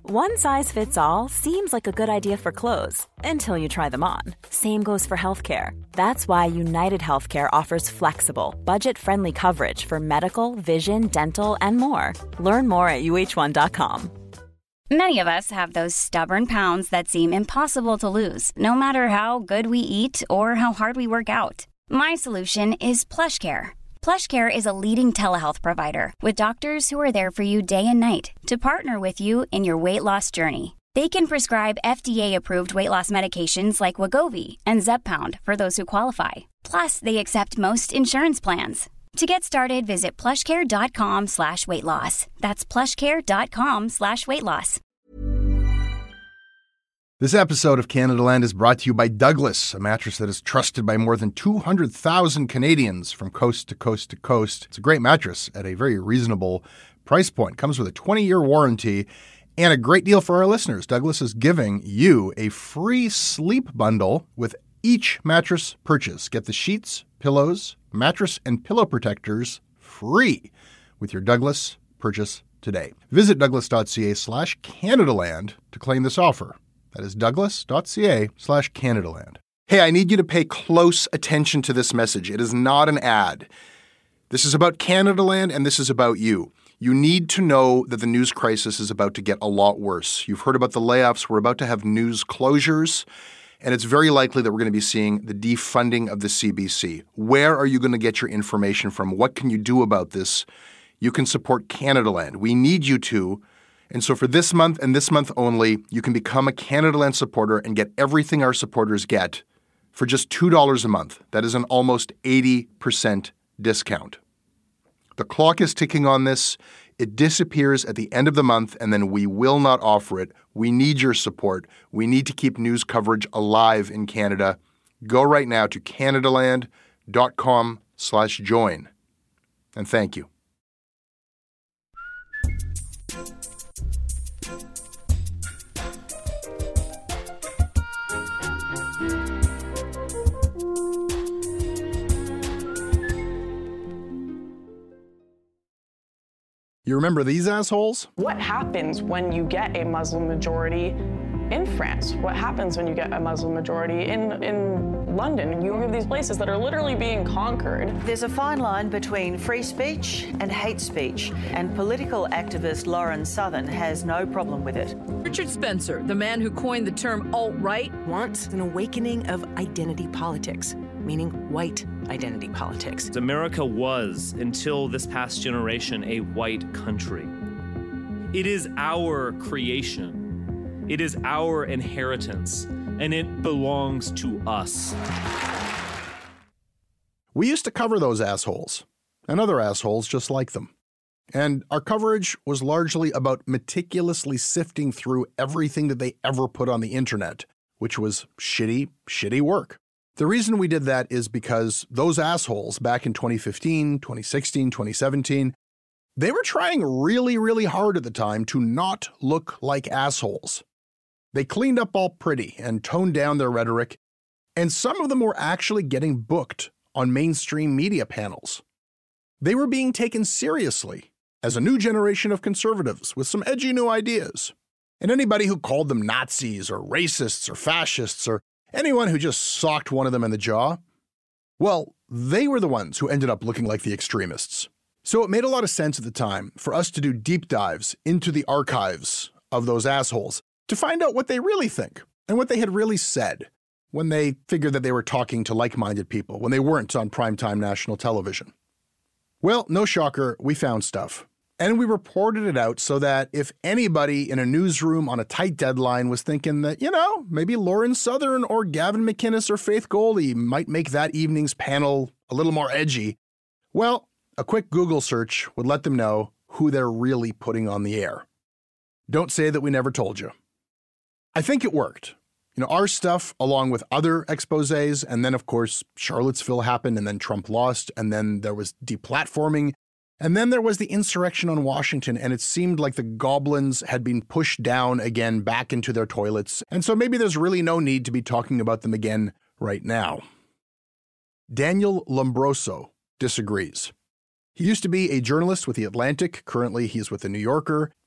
One size fits all seems like a good idea for clothes until you try them on. Same goes for healthcare. That's why United Healthcare offers flexible, budget-friendly coverage for medical, vision, dental, and more. Learn more at uh1.com. Many of us have those stubborn pounds that seem impossible to lose, no matter how good we eat or how hard we work out. My solution is PlushCare. PlushCare is a leading telehealth provider with doctors who are there for you day and night to partner with you in your weight loss journey. They can prescribe FDA-approved weight loss medications like Wegovy and Zepbound for those who qualify. Plus, they accept most insurance plans. To get started, visit plushcare.com/weightloss. That's plushcare.com/weightloss. This episode of Canada Land is brought to you by Douglas, a mattress that is trusted by more than 200,000 Canadians from coast to coast to coast. It's a great mattress at a very reasonable price point. Comes with a 20-year warranty and a great deal for our listeners. Douglas is giving you a free sleep bundle with each mattress purchase. Get the sheets, pillows, mattress, and pillow protectors free with your Douglas purchase today. Visit douglas.ca/Canadaland to claim this offer. That is douglas.ca/Canadaland. Hey, I need you to pay close attention to this message. It is not an ad. This is about Canadaland, and this is about you. You need to know that the news crisis is about to get a lot worse. You've heard about the layoffs. We're about to have news closures, and it's very likely that we're going to be seeing the defunding of the CBC. Where are you going to get your information from? What can you do about this? You can support Canadaland. We need you to. And so for this month and this month only, you can become a Canadaland supporter and get everything our supporters get for just $2 a month. That is an almost 80% discount. The clock is ticking on this. It disappears at the end of the month, and then we will not offer it. We need your support. We need to keep news coverage alive in Canada. Go right now to canadaland.com/join. And thank you. You remember these assholes? What happens when you get a Muslim majority in France? What happens when you get a Muslim majority in London? You have these places that are literally being conquered. There's a fine line between free speech and hate speech, and political activist Lauren Southern has no problem with it. Richard Spencer, the man who coined the term alt-right, wants an awakening of identity politics, meaning white identity politics. America was, until this past generation, a white country. It is our creation. It is our inheritance, and it belongs to us. We used to cover those assholes, and other assholes just like them. And our coverage was largely about meticulously sifting through everything that they ever put on the internet, which was shitty work. The reason we did that is because those assholes back in 2015, 2016, 2017, they were trying really, really hard at the time to not look like assholes. They cleaned up all pretty and toned down their rhetoric, and some of them were actually getting booked on mainstream media panels. They were being taken seriously as a new generation of conservatives with some edgy new ideas. And anybody who called them Nazis or racists or fascists or anyone who just socked one of them in the jaw, well, they were the ones who ended up looking like the extremists. So it made a lot of sense at the time for us to do deep dives into the archives of those assholes to find out what they really think and what they had really said when they figured that they were talking to like-minded people, when they weren't on primetime national television. Well, no shocker, we found stuff. And we reported it out so that if anybody in a newsroom on a tight deadline was thinking that, maybe Lauren Southern or Gavin McInnes or Faith Goldy might make that evening's panel a little more edgy, well, a quick Google search would let them know who they're really putting on the air. Don't say that we never told you. I think it worked. Our stuff, along with other exposés, and then, of course, Charlottesville happened, and then Trump lost, and then there was deplatforming, and then there was the insurrection on Washington, and it seemed like the goblins had been pushed down again back into their toilets, and so maybe there's really no need to be talking about them again right now. Daniel Lombroso disagrees. He used to be a journalist with The Atlantic. Currently, he's with The New Yorker.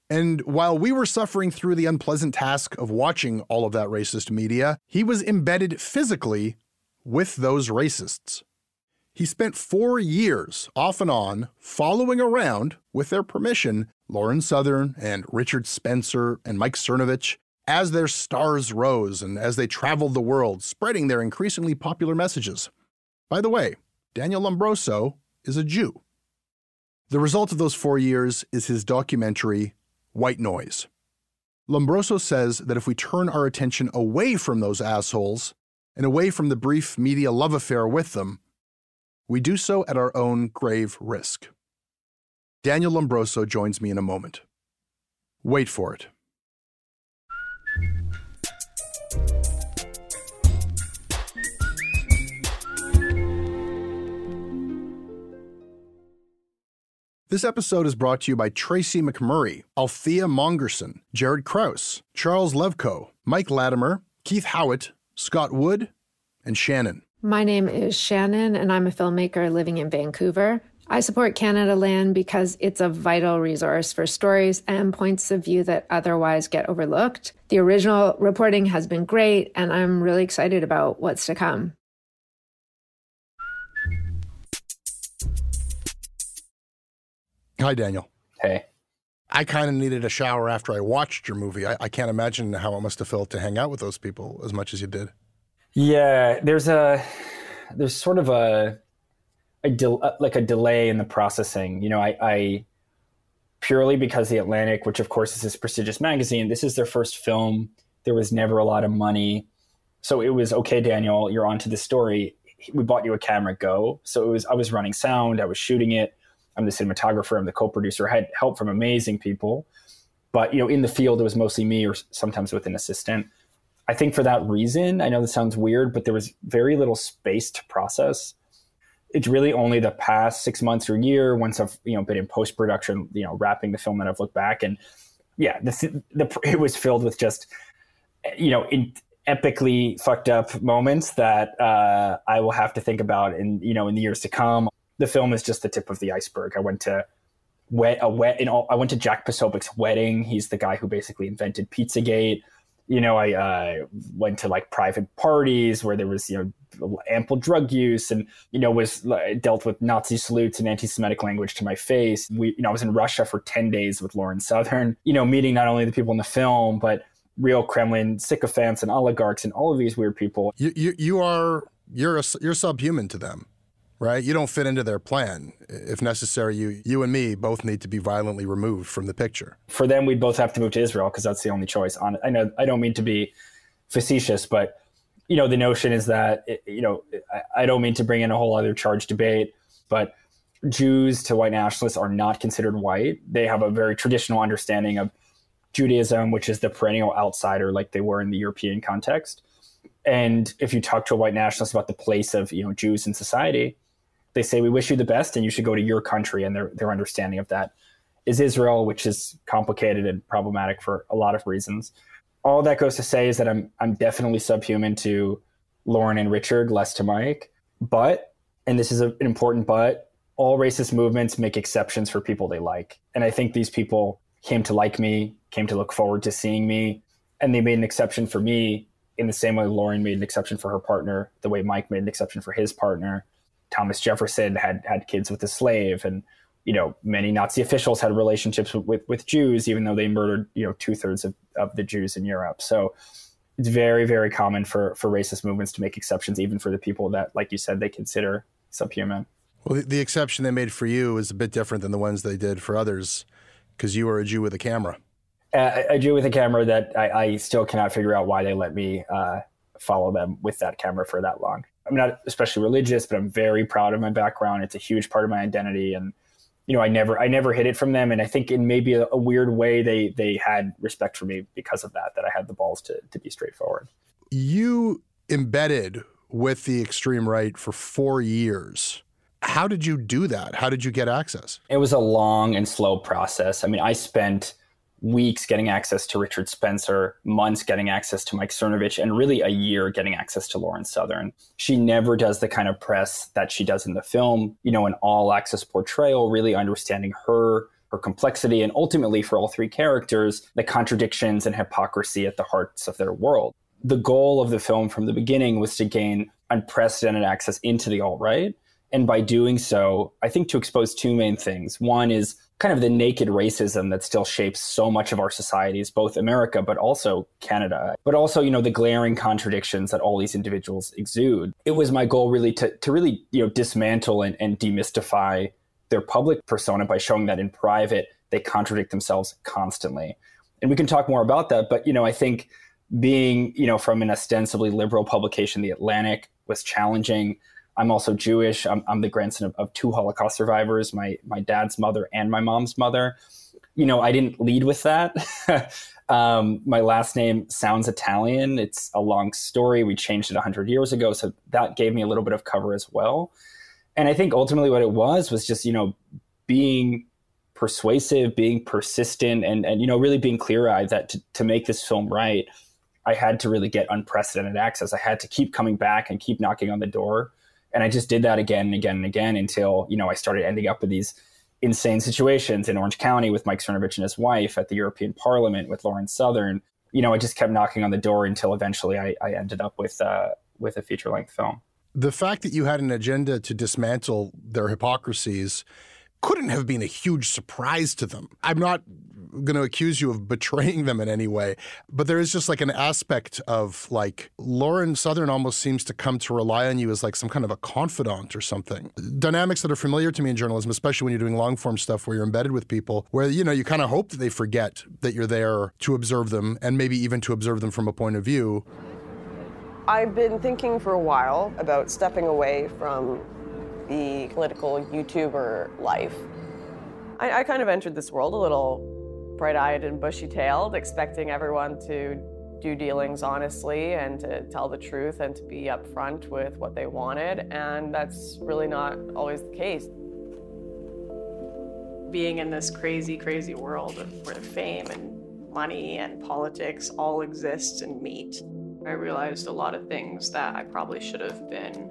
And while we were suffering through the unpleasant task of watching all of that racist media, he was embedded physically with those racists. He spent 4 years off and on following around, with their permission, Lauren Southern and Richard Spencer and Mike Cernovich as their stars rose and as they traveled the world, spreading their increasingly popular messages. By the way, Daniel Lombroso is a Jew. The result of those 4 years is his documentary, White Noise. Lombroso says that if we turn our attention away from those assholes and away from the brief media love affair with them, we do so at our own grave risk. Daniel Lombroso joins me in a moment. Wait for it. This episode is brought to you by Tracy McMurray, Althea Mongerson, Jared Krause, Charles Levko, Mike Latimer, Keith Howitt, Scott Wood, and Shannon. My name is Shannon, and I'm a filmmaker living in Vancouver. I support Canada Land because it's a vital resource for stories and points of view that otherwise get overlooked. The original reporting has been great, and I'm really excited about what's to come. Hi, Daniel. Hey. I kind of needed a shower after I watched your movie. I can't imagine how it must have felt to hang out with those people as much as you did. Yeah, there's sort of a delay in the processing. You know, I purely because The Atlantic, which of course is this prestigious magazine, this is their first film. There was never a lot of money. So it was, okay, Daniel, you're onto this story. We bought you a camera, go. So I was running sound, I was shooting it. I'm the cinematographer, I'm the co-producer. I had help from amazing people. But, you know, in the field, it was mostly me or sometimes with an assistant. I think for that reason, I know this sounds weird, but there was very little space to process. It's really only the past 6 months or a year, once I've, you know, been in post-production, you know, wrapping the film, that I've looked back. And yeah, it was filled with just, you know, epically fucked up moments that I will have to think about in the years to come. The film is just the tip of the iceberg. I went to Jack Posobiec's wedding. He's the guy who basically invented Pizzagate. You know, I went to like private parties where there was, you know, ample drug use, and, you know, was dealt with Nazi salutes and anti-Semitic language to my face. I was in Russia for 10 days with Lauren Southern, you know, meeting not only the people in the film, but real Kremlin sycophants and oligarchs and all of these weird people. You're subhuman to them. Right? You don't fit into their plan. If necessary, you and me both need to be violently removed from the picture. For them, we'd both have to move to Israel because that's the only choice. I know I don't mean to be facetious, but, you know, the notion is that, you know, I don't mean to bring in a whole other charged debate, but Jews to white nationalists are not considered white. They have a very traditional understanding of Judaism, which is the perennial outsider like they were in the European context. And if you talk to a white nationalist about the place of, you know, Jews in society, they say, we wish you the best and you should go to your country. And their understanding of that is Israel, which is complicated and problematic for a lot of reasons. All that goes to say is that I'm definitely subhuman to Lauren and Richard, less to Mike. But, and this is an important but, all racist movements make exceptions for people they like. And I think these people came to like me, came to look forward to seeing me, and they made an exception for me in the same way Lauren made an exception for her partner, the way Mike made an exception for his partner. Thomas Jefferson had kids with a slave, and, you know, many Nazi officials had relationships with Jews, even though they murdered, you know, 2/3 of the Jews in Europe. So it's very, very common for racist movements to make exceptions, even for the people that, like you said, they consider subhuman. Well, the exception they made for you is a bit different than the ones they did for others, because you were a Jew with a camera. A Jew with a camera that I still cannot figure out why they let me follow them with that camera for that long. I'm not especially religious, but I'm very proud of my background. It's a huge part of my identity. And, you know, I never hid it from them. And I think in maybe a weird way, they had respect for me because of that I had the balls to be straightforward. You embedded with the extreme right for 4 years. How did you do that? How did you get access? It was a long and slow process. I mean, I spent weeks getting access to Richard Spencer, months getting access to Mike Cernovich, and really a year getting access to Lauren Southern. She never does the kind of press that she does in the film, you know, an all access portrayal, really understanding her her complexity, and ultimately for all three characters, the contradictions and hypocrisy at the hearts of their world. The goal of the film from the beginning was to gain unprecedented access into the alt-right. And by doing so, I think to expose two main things. One is kind of the naked racism that still shapes so much of our societies, both America, but also Canada. But also, the glaring contradictions that all these individuals exude. It was my goal really to really, dismantle and demystify their public persona by showing that in private, they contradict themselves constantly. And we can talk more about that. But, I think being, from an ostensibly liberal publication, The Atlantic, was challenging. I'm also Jewish. I'm the grandson of two Holocaust survivors, my dad's mother and my mom's mother. I didn't lead with that. My last name sounds Italian. It's a long story. We changed it 100 years ago. So that gave me a little bit of cover as well. And I think ultimately what it was just, being persuasive, being persistent, and really being clear-eyed that to make this film right, I had to really get unprecedented access. I had to keep coming back and keep knocking on the door. And I just did that again and again and again until, I started ending up with these insane situations in Orange County with Mike Cernovich and his wife, at the European Parliament with Lauren Southern. I just kept knocking on the door until eventually I ended up with a feature-length film. The fact that you had an agenda to dismantle their hypocrisies couldn't have been a huge surprise to them. I'm not going to accuse you of betraying them in any way, but there is just like an aspect of like Lauren Southern almost seems to come to rely on you as like some kind of a confidant or something. Dynamics that are familiar to me in journalism, especially when you're doing long form stuff where you're embedded with people, where, you kind of hope that they forget that you're there to observe them and maybe even to observe them from a point of view. I've been thinking for a while about stepping away from the political YouTuber life. I kind of entered this world a little bright-eyed and bushy-tailed, expecting everyone to do dealings honestly and to tell the truth and to be upfront with what they wanted, and that's really not always the case. Being in this crazy, crazy world where fame and money and politics all exist and meet, I realized a lot of things that I probably should have been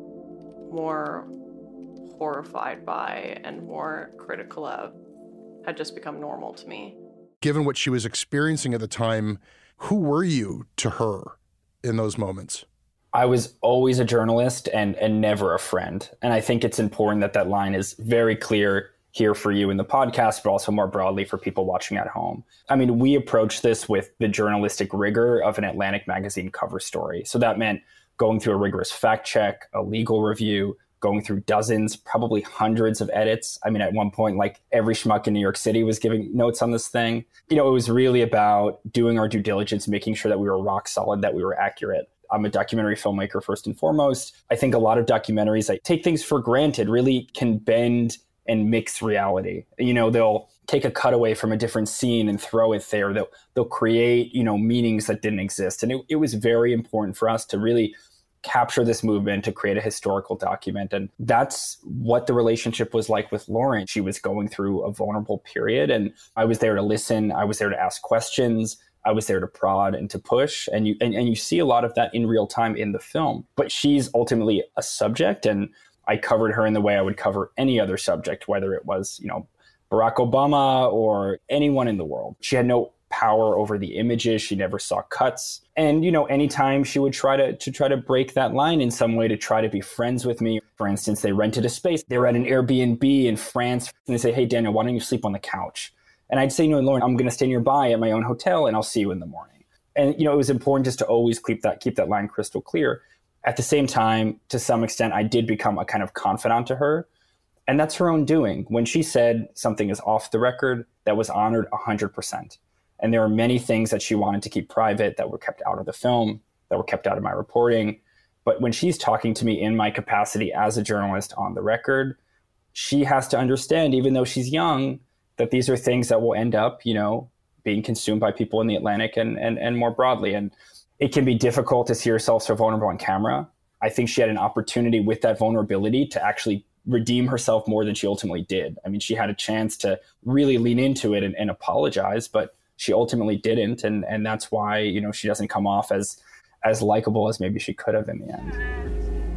more horrified by and more critical of had just become normal to me. Given what she was experiencing at the time, who were you to her in those moments? I was always a journalist and never a friend. And I think it's important that line is very clear here for you in the podcast, but also more broadly for people watching at home. I mean, we approached this with the journalistic rigor of an Atlantic magazine cover story. So that meant going through a rigorous fact check, a legal review, going through dozens, probably hundreds of edits. I mean, at one point, like every schmuck in New York City was giving notes on this thing. It was really about doing our due diligence, making sure that we were rock solid, that we were accurate. I'm a documentary filmmaker first and foremost. I think a lot of documentaries that take things for granted really can bend and mix reality. They'll take a cutaway from a different scene and throw it there. They'll create, meanings that didn't exist. And it was very important for us to really capture this movement, to create a historical document. And that's what the relationship was like with Lauren. She was going through a vulnerable period, and I was there to listen. I was there to ask questions. I was there to prod and to push. And you see a lot of that in real time in the film. But she's ultimately a subject, and I covered her in the way I would cover any other subject, whether it was, Barack Obama or anyone in the world. She had no power over the images. She never saw cuts. And, anytime she would try to break that line in some way to try to be friends with me. For instance, they rented a space. They were at an Airbnb in France. And they say, hey, Daniel, why don't you sleep on the couch? And I'd say, no, Lauren, I'm going to stay nearby at my own hotel and I'll see you in the morning. And, it was important just to always keep that line crystal clear. At the same time, to some extent, I did become a kind of confidant to her. And that's her own doing. When she said something is off the record, that was honored 100%. And there are many things that she wanted to keep private that were kept out of the film, that were kept out of my reporting. But when she's talking to me in my capacity as a journalist on the record, she has to understand, even though she's young, that these are things that will end up, being consumed by people in the Atlantic and more broadly. And it can be difficult to see yourself so vulnerable on camera. I think she had an opportunity with that vulnerability to actually redeem herself more than she ultimately did. I mean, she had a chance to really lean into it and apologize, but she ultimately didn't. And that's why, she doesn't come off as likable as maybe she could have in the end.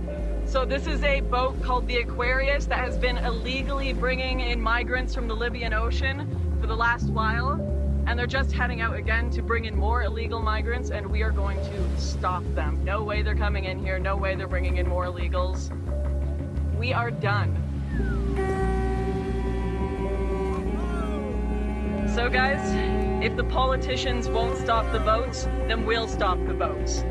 So this is a boat called the Aquarius that has been illegally bringing in migrants from the Libyan Ocean for the last while. And they're just heading out again to bring in more illegal migrants, and we are going to stop them. No way they're coming in here. No way they're bringing in more illegals. We are done. So guys, if the politicians won't stop the boats, then we'll stop the boats.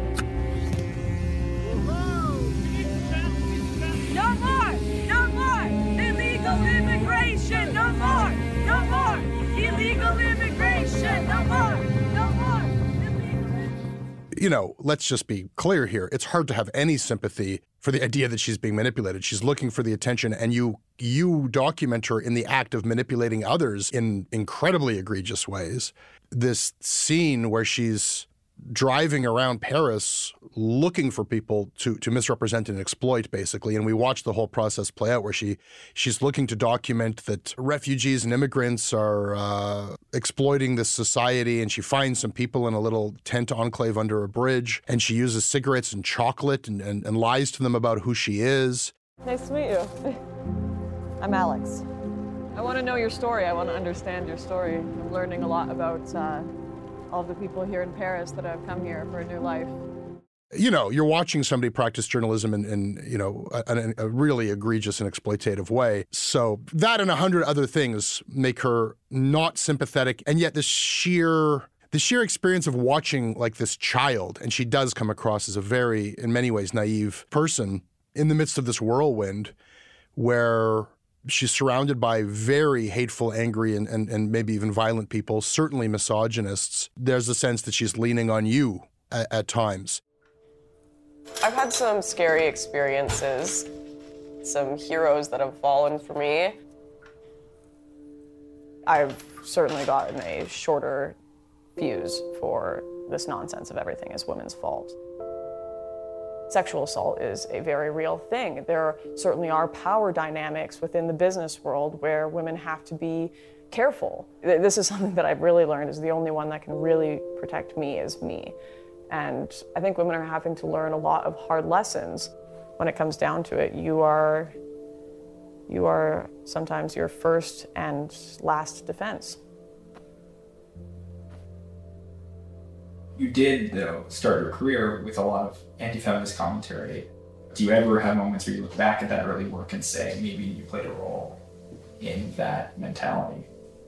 No more! No more! Illegal immigration! No more! No more! Illegal immigration! No more! No more! You know, let's just be clear here. It's hard to have any sympathy for the idea that she's being manipulated. She's looking for the attention, and you document her in the act of manipulating others in incredibly egregious ways. This scene where she's driving around Paris looking for people to misrepresent and exploit, basically. And we watch the whole process play out where she's looking to document that refugees and immigrants are exploiting this society, and she finds some people in a little tent enclave under a bridge, and she uses cigarettes and chocolate and lies to them about who she is. Nice to meet you. I'm Alex. I want to know your story. I want to understand your story. I'm learning a lot about all of the people here in Paris that have come here for a new life. You know, you're watching somebody practice journalism in you know, a really egregious and exploitative way. So that and 100 other things make her not sympathetic. And yet the sheer experience of watching like this child, and she does come across as a very, in many ways, naive person in the midst of this whirlwind where she's surrounded by very hateful, angry, and maybe even violent people, certainly misogynists. There's a sense that she's leaning on you at times. I've had some scary experiences, some heroes that have fallen for me. I've certainly gotten a shorter fuse for this nonsense of everything is women's fault. Sexual assault is a very real thing. There certainly are power dynamics within the business world where women have to be careful. This is something that I've really learned is the only one that can really protect me is me. And I think women are having to learn a lot of hard lessons. When it comes down to it, you are sometimes your first and last defense. You did, though, start your career with a lot of anti-feminist commentary. Do you ever have moments where you look back at that early work and say, maybe you played a role in that mentality?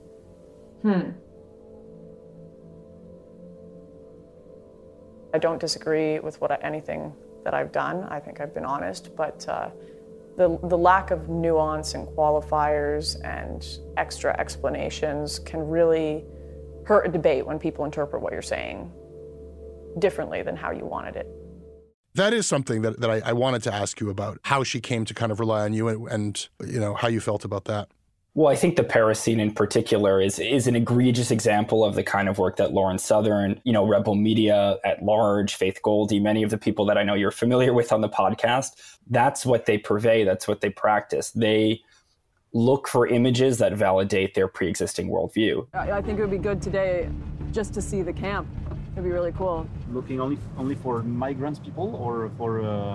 I don't disagree with anything that I've done. I think I've been honest, but the lack of nuance and qualifiers and extra explanations can really hurt a debate when people interpret what you're saying differently than how you wanted it. That is something that I wanted to ask you about, how she came to kind of rely on you and you know, how you felt about that. Well, I think the Paris scene in particular is an egregious example of the kind of work that Lauren Southern, you know, Rebel Media at large, Faith Goldy, many of the people that I know you're familiar with on the podcast, that's what they purvey, that's what they practice. They look for images that validate their pre-existing worldview. I think it would be good today just to see the camp. It'd be really cool. Looking only for migrants people or for,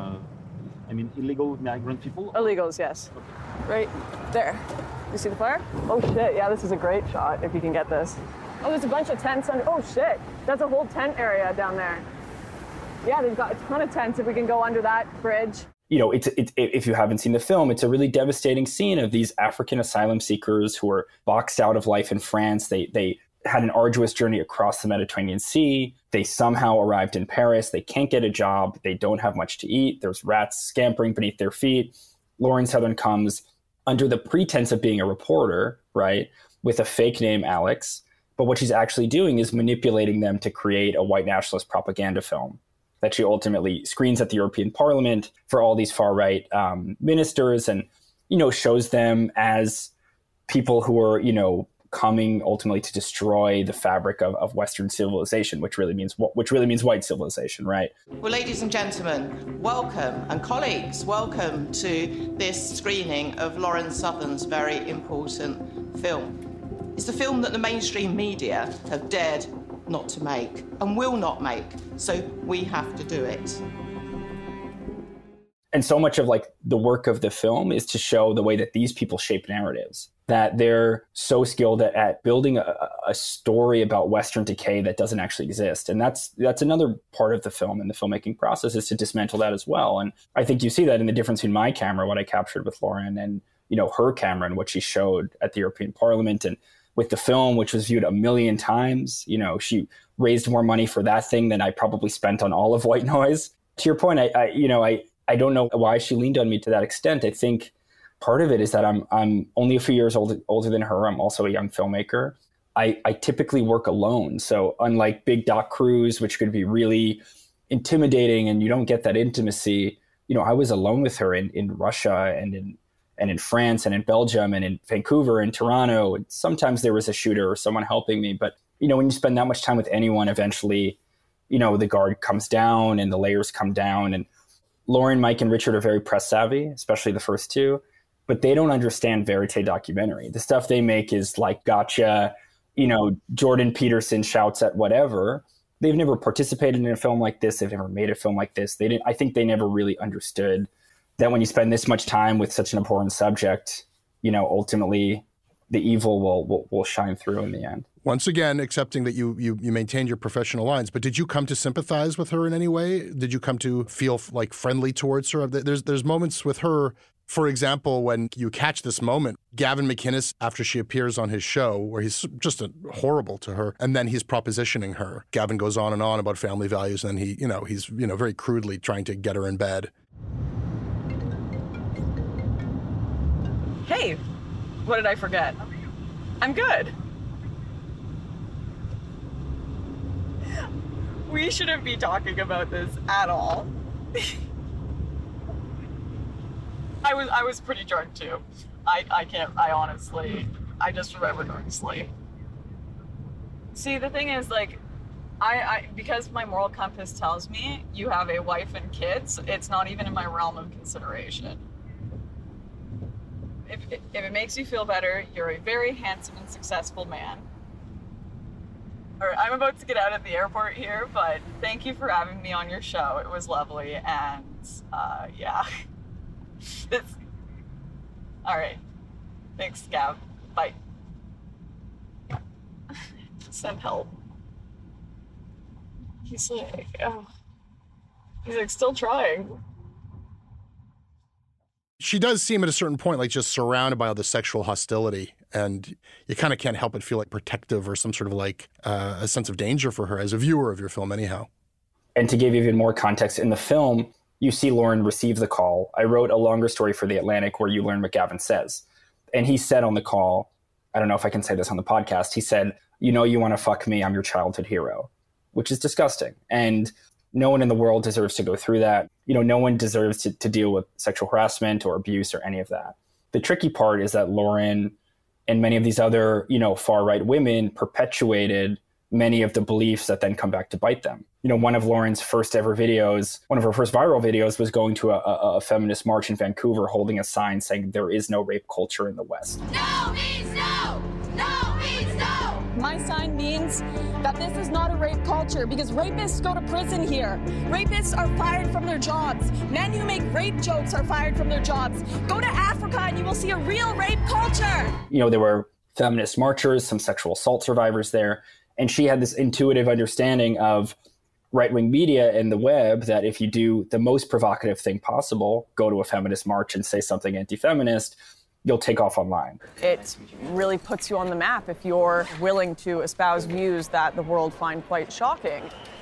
illegal migrant people? Illegals, yes. Right there. You see the fire? Oh shit, yeah, this is a great shot if you can get this. Oh, there's a bunch of tents under, oh shit, that's a whole tent area down there. Yeah, they've got a ton of tents if we can go under that bridge. You know, it's if you haven't seen the film, it's a really devastating scene of these African asylum seekers who are boxed out of life in France. They had an arduous journey across the Mediterranean Sea. They somehow arrived in Paris. They can't get a job. They don't have much to eat. There's rats scampering beneath their feet. Lauren Southern comes under the pretense of being a reporter, right, with a fake name, Alex. But what she's actually doing is manipulating them to create a white nationalist propaganda film that she ultimately screens at the European Parliament for all these far-right ministers and, you know, shows them as people who are, you know, coming ultimately to destroy the fabric of Western civilization, which really means white civilization, right? Well, ladies and gentlemen, welcome, and colleagues, welcome to this screening of Lauren Southern's very important film. It's the film that the mainstream media have dared not to make and will not make, so we have to do it. And so much of like the work of the film is to show the way that these people shape narratives, that they're so skilled at building a story about Western decay that doesn't actually exist. And that's another part of the film and the filmmaking process, is to dismantle that as well. And I think you see that in the difference between my camera, what I captured with Lauren, and, you know, her camera and what she showed at the European Parliament. And with the film, which was viewed 1 million times, you know, she raised more money for that thing than I probably spent on all of White Noise. To your point, I don't know why she leaned on me to that extent. I think part of it is that I'm only a few years older than her. I'm also a young filmmaker. I typically work alone. So unlike big doc crews, which could be really intimidating and you don't get that intimacy, you know, I was alone with her in Russia and in France and in Belgium and in Vancouver and Toronto. And sometimes there was a shooter or someone helping me. But, you know, when you spend that much time with anyone, eventually, you know, the guard comes down and the layers come down. And Lauren, Mike, and Richard are very press savvy, especially the first two, but they don't understand verite documentary. The stuff they make is like gotcha, you know, Jordan Peterson shouts at whatever. They've never participated in a film like this. They've never made a film like this. I think they never really understood that when you spend this much time with such an important subject, you know, ultimately the evil will shine through in the end. Once again, accepting that you maintained your professional lines, but did you come to sympathize with her in any way? Did you come to feel like friendly towards her? There's moments with her, for example, when you catch this moment, Gavin McInnes, after she appears on his show, where he's just horrible to her, and then he's propositioning her. Gavin goes on and on about family values, and he's very crudely trying to get her in bed. Hey, what did I forget? I'm good. We shouldn't be talking about this at all. I was pretty drunk too. I just remember going to sleep. See, the thing is, like, I because my moral compass tells me you have a wife and kids, it's not even in my realm of consideration. If it makes you feel better, you're a very handsome and successful man. All right, I'm about to get out at the airport here, but thank you for having me on your show. It was lovely, and yeah. All right. Thanks, Gav. Bye. Send help. He's like still trying. She does seem at a certain point like just surrounded by all this sexual hostility, and you kind of can't help but feel like protective or some sort of like a sense of danger for her as a viewer of your film anyhow. And to give even more context, in the film, you see Lauren receive the call. I wrote a longer story for The Atlantic where you learn what Gavin says. And he said on the call, I don't know if I can say this on the podcast, he said, you want to fuck me, I'm your childhood hero, which is disgusting. And no one in the world deserves to go through that. No one deserves to deal with sexual harassment or abuse or any of that. The tricky part is that Lauren and many of these other, far-right women perpetuated many of the beliefs that then come back to bite them. One of Lauren's first ever videos, one of her first viral videos was going to a feminist march in Vancouver holding a sign saying there is no rape culture in the West. No means no! No means no! My sign means that this is not a rape culture because rapists go to prison here. Rapists are fired from their jobs. Men who make rape jokes are fired from their jobs. Go to Africa and you will see a real rape culture. There were feminist marchers, some sexual assault survivors there. And she had this intuitive understanding of right-wing media and the web that if you do the most provocative thing possible, go to a feminist march and say something anti-feminist, you'll take off online. It really puts you on the map if you're willing to espouse views that the world find quite shocking.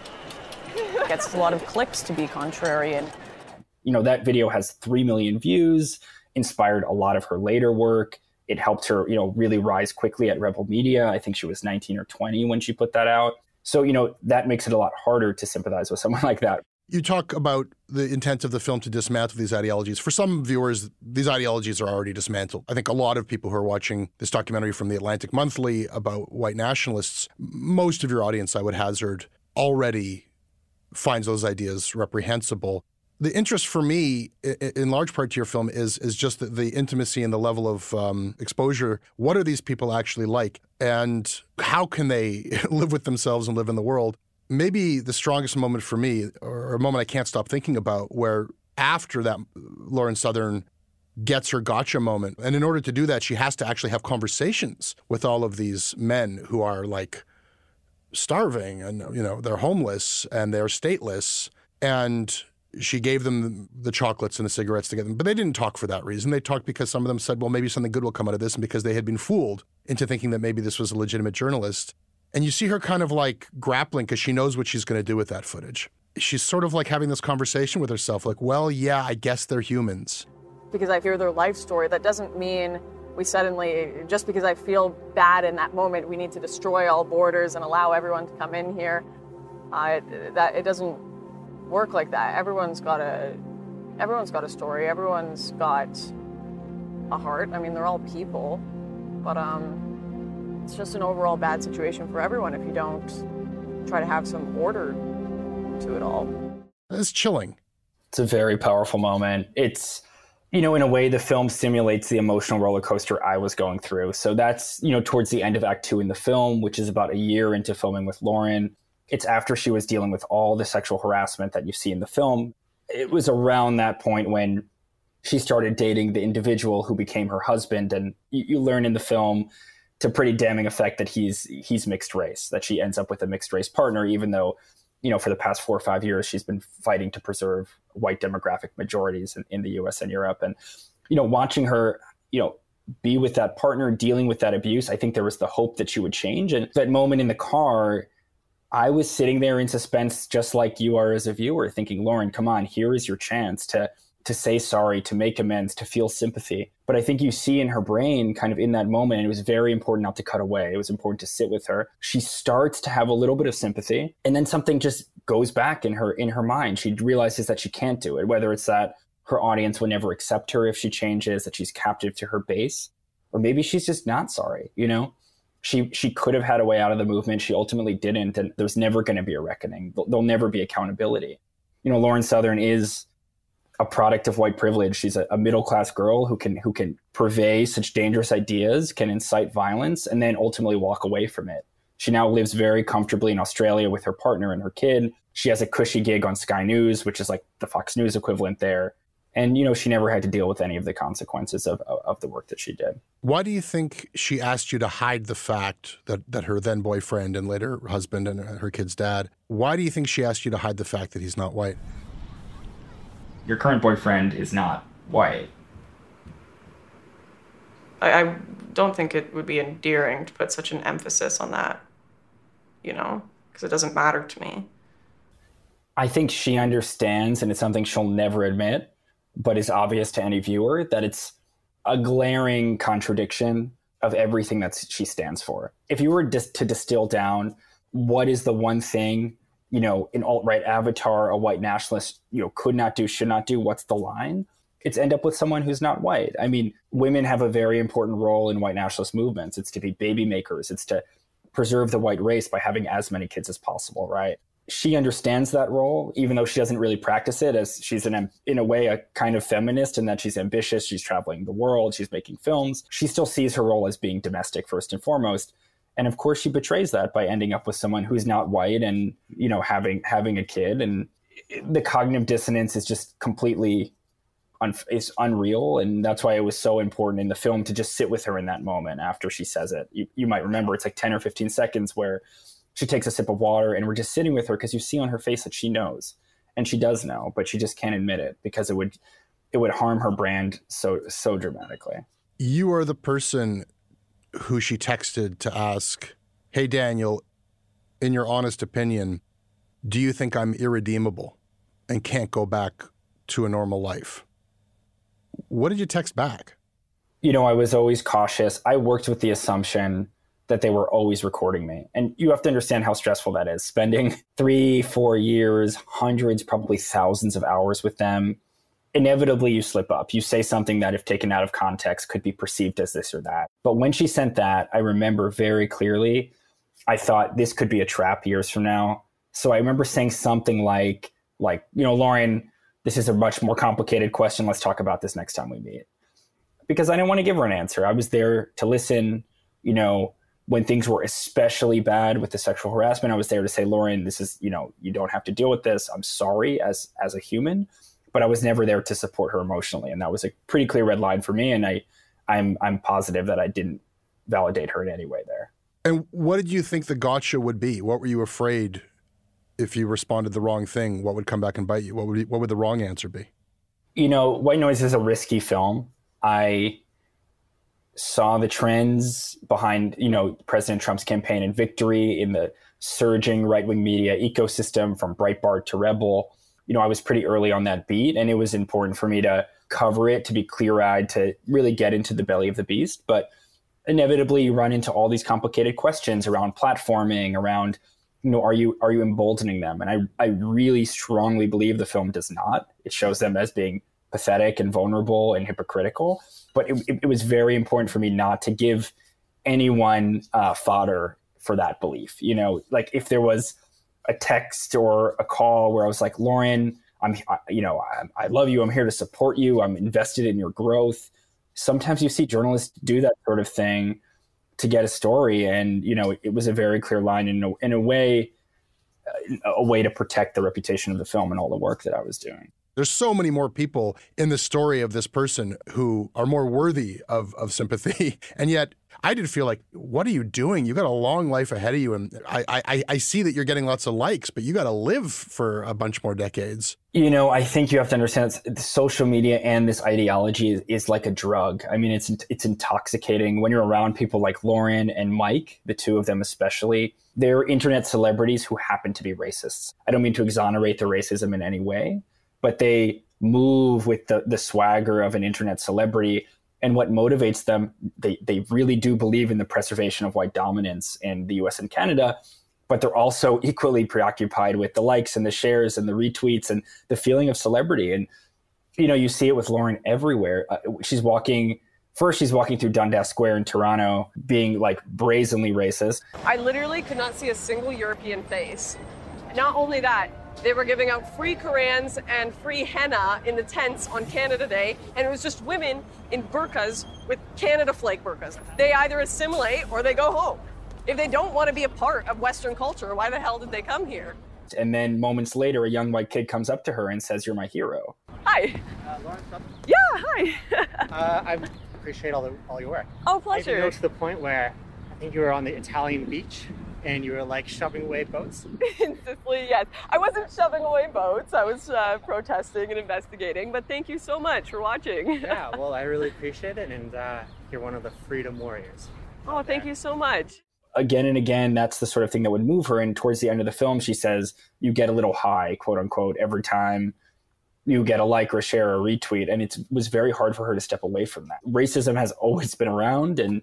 It gets a lot of clicks to be contrarian. That video has 3 million views, inspired a lot of her later work. It helped her, really rise quickly at Rebel Media. I think she was 19 or 20 when she put that out. So, that makes it a lot harder to sympathize with someone like that. You talk about the intent of the film to dismantle these ideologies. For some viewers, these ideologies are already dismantled. I think a lot of people who are watching this documentary from The Atlantic Monthly about white nationalists, most of your audience, I would hazard, already finds those ideas reprehensible. The interest for me, in large part to your film, is just the intimacy and the level of exposure. What are these people actually like? And how can they live with themselves and live in the world? Maybe the strongest moment for me, or a moment I can't stop thinking about, where after that, Lauren Southern gets her gotcha moment. And in order to do that, she has to actually have conversations with all of these men who are like starving and, you know, they're homeless and they're stateless. And she gave them the chocolates and the cigarettes to get them. But they didn't talk for that reason. They talked because some of them said, well, maybe something good will come out of this, and because they had been fooled into thinking that maybe this was a legitimate journalist. And you see her kind of like grappling because she knows what she's going to do with that footage. She's sort of like having this conversation with herself, like, well, yeah, I guess they're humans. Because I hear their life story, that doesn't mean we suddenly, just because I feel bad in that moment, we need to destroy all borders and allow everyone to come in here. That it doesn't work like that. Everyone's got a story. Everyone's got a heart. I mean, they're all people, but it's just an overall bad situation for everyone if you don't try to have some order to it all. It's chilling. It's a very powerful moment. It's, you know, in a way, the film simulates the emotional roller coaster I was going through. So that's, you know, towards the end of Act 2 in the film, which is about a year into filming with Lauren. It's after she was dealing with all the sexual harassment that you see in the film. It was around that point when she started dating the individual who became her husband. And you learn in the film, to pretty damning effect, that he's mixed race, that she ends up with a mixed race partner, even though, you know, for the past 4 or 5 years, she's been fighting to preserve white demographic majorities in the US and Europe. And, you know, watching her, you know, be with that partner, dealing with that abuse, I think there was the hope that she would change. And that moment in the car, I was sitting there in suspense, just like you are as a viewer, thinking, Lauren, come on, here is your chance to say sorry, to make amends, to feel sympathy. But I think you see in her brain kind of in that moment, and it was very important not to cut away. It was important to sit with her. She starts to have a little bit of sympathy, and then something just goes back in her mind. She realizes that she can't do it, whether it's that her audience will never accept her if she changes, that she's captive to her base, or maybe she's just not sorry, you know? She could have had a way out of the movement. She ultimately didn't, and there's never going to be a reckoning. There'll never be accountability. You know, Lauren Southern is a product of white privilege. She's a middle-class girl who can purvey such dangerous ideas, can incite violence, and then ultimately walk away from it. She now lives very comfortably in Australia with her partner and her kid. She has a cushy gig on Sky News, which is like the Fox News equivalent there. And, you know, she never had to deal with any of the consequences of the work that she did. Why do you think she asked you to hide the fact that her then boyfriend and later husband and her kid's dad, why do you think she asked you to hide the fact that he's not white? Your current boyfriend is not white. I don't think it would be endearing to put such an emphasis on that, you know, because it doesn't matter to me. I think she understands, and it's something she'll never admit, but is obvious to any viewer, that it's a glaring contradiction of everything that she stands for. If you were to distill down what is the one thing, you know, an alt-right avatar, a white nationalist, you know, could not do, should not do, what's the line? It's end up with someone who's not white. I mean, women have a very important role in white nationalist movements. It's to be baby makers. It's to preserve the white race by having as many kids as possible, right? She understands that role, even though she doesn't really practice it, as she's in a way a kind of feminist in that she's ambitious, she's traveling the world, she's making films. She still sees her role as being domestic first and foremost. And of course she betrays that by ending up with someone who's not white and, you know, having a kid. And the cognitive dissonance is just completely is unreal. And that's why it was so important in the film to just sit with her in that moment after she says it. You might remember it's like 10 or 15 seconds where she takes a sip of water and we're just sitting with her because you see on her face that she knows, and she does know, but she just can't admit it because it would harm her brand so dramatically. You are the person who she texted to ask, hey, Daniel, in your honest opinion, do you think I'm irredeemable and can't go back to a normal life? What did you text back? You know, I was always cautious. I worked with the assumption that they were always recording me. And you have to understand how stressful that is. Spending 3-4 years, hundreds, probably thousands of hours with them. Inevitably, you slip up. You say something that, if taken out of context, could be perceived as this or that. But when she sent that, I remember very clearly, I thought this could be a trap years from now. So I remember saying something like, you know, Lauren, this is a much more complicated question. Let's talk about this next time we meet. Because I didn't want to give her an answer. I was there to listen, you know. When things were especially bad with the sexual harassment, I was there to say, Lauren, this is, you know, you don't have to deal with this. I'm sorry as a human, but I was never there to support her emotionally. And that was a pretty clear red line for me. And I'm positive that I didn't validate her in any way there. And what did you think the gotcha would be? What were you afraid if you responded the wrong thing? What would come back and bite you? What would the wrong answer be? You know, White Noise is a risky film. I saw the trends behind, President Trump's campaign and victory in the surging right-wing media ecosystem from Breitbart to Rebel. I was pretty early on that beat, and it was important for me to cover it, to be clear-eyed, to really get into the belly of the beast. But inevitably, you run into all these complicated questions around platforming, around, are you emboldening them? And I really strongly believe the film does not. It shows them as being pathetic and vulnerable and hypocritical. But it was very important for me not to give anyone fodder for that belief. Like if there was a text or a call where I was like, Lauren, I love you. I'm here to support you. I'm invested in your growth. Sometimes you see journalists do that sort of thing to get a story. And, it was a very clear line in a way to protect the reputation of the film and all the work that I was doing. There's so many more people in the story of this person who are more worthy of sympathy. And yet I did feel like, what are you doing? You got a long life ahead of you. And I see that you're getting lots of likes, but you got to live for a bunch more decades. I think you have to understand that social media and this ideology is like a drug. I mean, it's intoxicating. When you're around people like Lauren and Mike, the two of them especially, they're internet celebrities who happen to be racists. I don't mean to exonerate the racism in any way, but they move with the swagger of an internet celebrity. And what motivates them, they really do believe in the preservation of white dominance in the US and Canada, but they're also equally preoccupied with the likes and the shares and the retweets and the feeling of celebrity. And, you see it with Lauren everywhere. She's walking through Dundas Square in Toronto being like brazenly racist. I literally could not see a single European face. Not only that, they were giving out free Korans and free henna in the tents on Canada Day, and it was just women in burqas with Canada flag burqas. They either assimilate or they go home. If they don't want to be a part of Western culture, why the hell did they come here? And then moments later, a young white kid comes up to her and says, "You're my hero." Hi. Lauren Sutton? Yeah, hi. I appreciate all your work. Oh, pleasure. I even go to the point where I think you were on the Italian beach and you were like shoving away boats. In Sicily, yes. I wasn't shoving away boats. I was protesting and investigating, but thank you so much for watching. Yeah, well, I really appreciate it, and you're one of the freedom warriors. Oh, thank you so much. Again and again, that's the sort of thing that would move her. And towards the end of the film, she says, you get a little high, quote unquote, every time you get a like or share or retweet. And it was very hard for her to step away from that. Racism has always been around. And,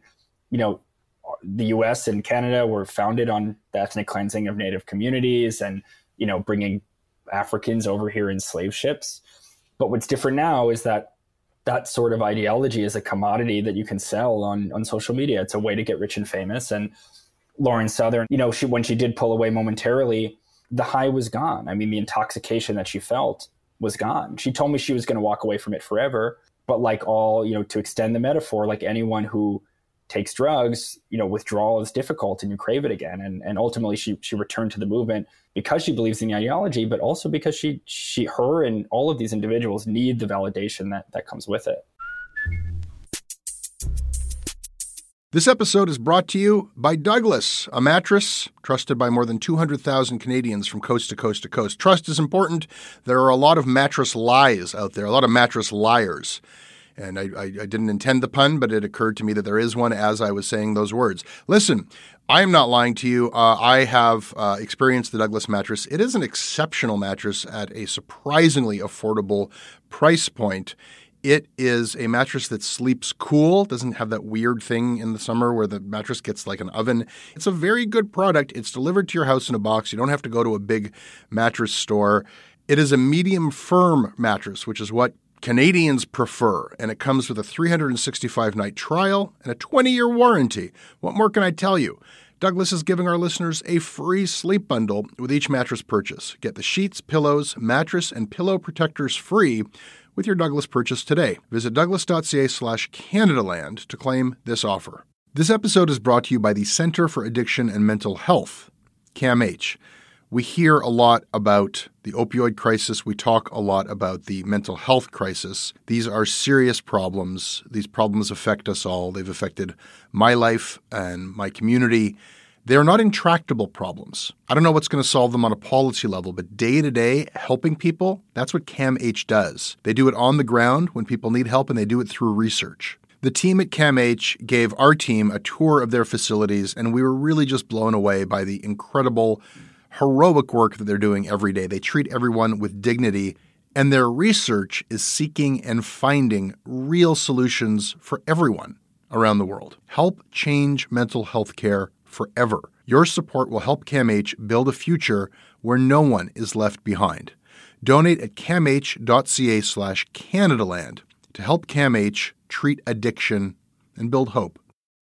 the US and Canada were founded on the ethnic cleansing of Native communities and, bringing Africans over here in slave ships. But what's different now is that sort of ideology is a commodity that you can sell on social media. It's a way to get rich and famous. And Lauren Southern, when she did pull away momentarily, the high was gone. I mean, the intoxication that she felt was gone. She told me she was going to walk away from it forever. But like all, to extend the metaphor, like anyone who takes drugs, withdrawal is difficult and you crave it again. And ultimately she returned to the movement because she believes in the ideology, but also because her and all of these individuals need the validation that comes with it. This episode is brought to you by Douglas, a mattress trusted by more than 200,000 Canadians from coast to coast to coast. Trust is important. There are a lot of mattress lies out there, a lot of mattress liars. And I didn't intend the pun, but it occurred to me that there is one as I was saying those words. Listen, I am not lying to you. I have experienced the Douglas mattress. It is an exceptional mattress at a surprisingly affordable price point. It is a mattress that sleeps cool, doesn't have that weird thing in the summer where the mattress gets like an oven. It's a very good product. It's delivered to your house in a box. You don't have to go to a big mattress store. It is a medium firm mattress, which is what Canadians prefer, and it comes with a 365-night trial and a 20-year warranty. What more can I tell you? Douglas is giving our listeners a free sleep bundle with each mattress purchase. Get the sheets, pillows, mattress, and pillow protectors free with your Douglas purchase today. Visit douglas.ca/Canadaland to claim this offer. This episode is brought to you by the Centre for Addiction and Mental Health, CAMH. We hear a lot about the opioid crisis. We talk a lot about the mental health crisis. These are serious problems. These problems affect us all. They've affected my life and my community. They're not intractable problems. I don't know what's going to solve them on a policy level, but day to day, helping people, that's what CAMH does. They do it on the ground when people need help, and they do it through research. The team at CAMH gave our team a tour of their facilities, and we were really just blown away by the incredible, heroic work that they're doing every day. They treat everyone with dignity, and their research is seeking and finding real solutions for everyone around the world. Help change mental health care forever. Your support will help CAMH build a future where no one is left behind. Donate at camh.ca/Canadaland to help CAMH treat addiction and build hope.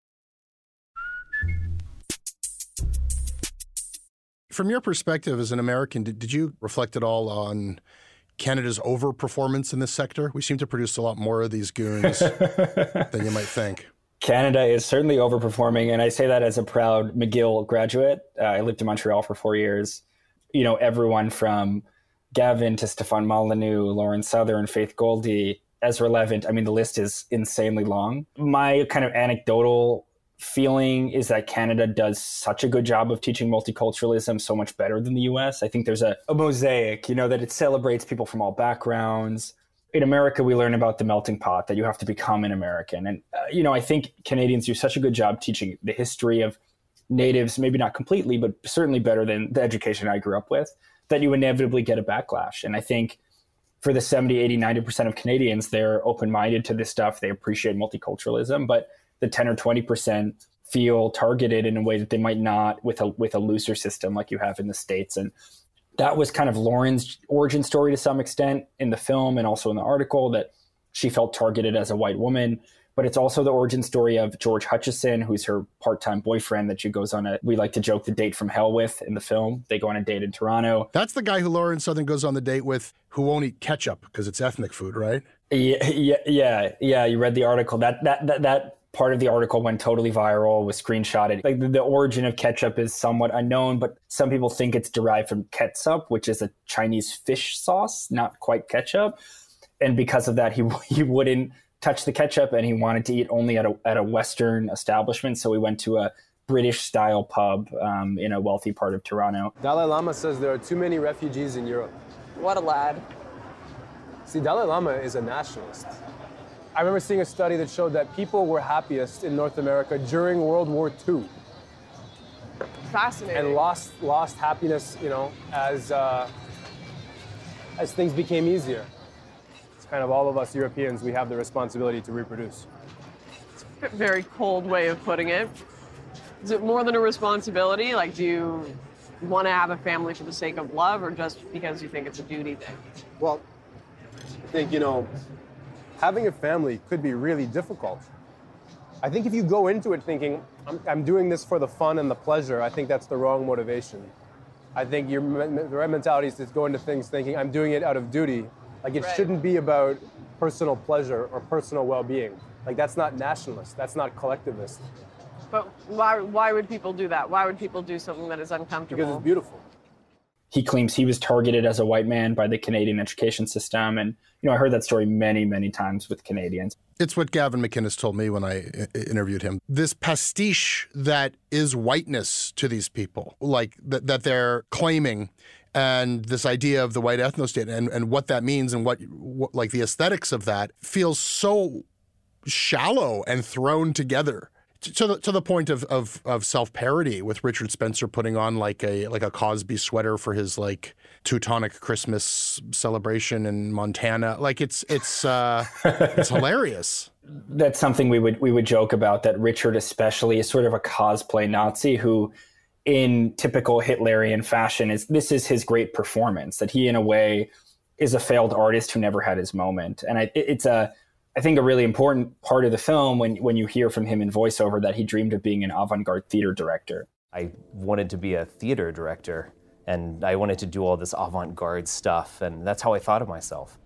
From your perspective as an American, did you reflect at all on Canada's overperformance in this sector? We seem to produce a lot more of these goons than you might think. Canada is certainly overperforming, and I say that as a proud McGill graduate. I lived in Montreal for 4 years. You know, everyone from Gavin to Stefan Molyneux, Lauren Southern, Faith Goldie, Ezra Levant. I mean, the list is insanely long. My kind of anecdotal feeling is that Canada does such a good job of teaching multiculturalism, so much better than the US. I think there's a mosaic, you know, that it celebrates people from all backgrounds. In America, we learn about the melting pot, that you have to become an American. And, you know, I think Canadians do such a good job teaching the history of natives, maybe not completely, but certainly better than the education I grew up with, that you inevitably get a backlash. And I think for the 70, 80, 90% of Canadians, they're open-minded to this stuff. They appreciate multiculturalism, but the 10 or 20% feel targeted in a way that they might not with a looser system like you have in the States. And that was kind of Lauren's origin story to some extent in the film and also in the article, that she felt targeted as a white woman. But it's also the origin story of George Hutchison, who's her part-time boyfriend that she goes on we like to joke, the date from hell with in the film. They go on a date in Toronto. That's the guy who Lauren Southern goes on the date with, who won't eat ketchup because it's ethnic food, right? Yeah. You read the article. That part of the article went totally viral, was screenshotted. Like the origin of ketchup is somewhat unknown, but some people think it's derived from ketchup, which is a Chinese fish sauce, not quite ketchup. And because of that, he wouldn't touch the ketchup, and he wanted to eat only at a Western establishment. So we went to a British-style pub in a wealthy part of Toronto. Dalai Lama says there are too many refugees in Europe. What a lad. See, Dalai Lama is a nationalist. I remember seeing a study that showed that people were happiest in North America during World War II. Fascinating. And lost happiness, you know, as things became easier. It's kind of all of us Europeans, we have the responsibility to reproduce. It's a very cold way of putting it. Is it more than a responsibility? Like, do you want to have a family for the sake of love, or just because you think it's a duty thing? Well, I think, you know, having a family could be really difficult. I think if you go into it thinking, I'm doing this for the fun and the pleasure, I think that's the wrong motivation. I think the right mentality is to go into things thinking, I'm doing it out of duty. Like, it shouldn't be about personal pleasure or personal well-being. Like, that's not nationalist, that's not collectivist. But why would people do that? Why would people do something that is uncomfortable? Because it's beautiful. He claims he was targeted as a white man by the Canadian education system. And, you know, I heard that story many, many times with Canadians. It's what Gavin McInnes told me when I interviewed him. This pastiche that is whiteness to these people, like that they're claiming, and this idea of the white ethno-state and what that means and what like the aesthetics of that feels so shallow and thrown together. To the point of self-parody, with Richard Spencer putting on like a Cosby sweater for his like Teutonic Christmas celebration in Montana. Like it's hilarious. That's something we would joke about, that Richard especially is sort of a cosplay Nazi who, in typical Hitlerian fashion, this is his great performance, that he in a way is a failed artist who never had his moment. And it's I think a really important part of the film when you hear from him in voiceover that he dreamed of being an avant-garde theater director. I wanted to be a theater director, and I wanted to do all this avant-garde stuff, and that's how I thought of myself.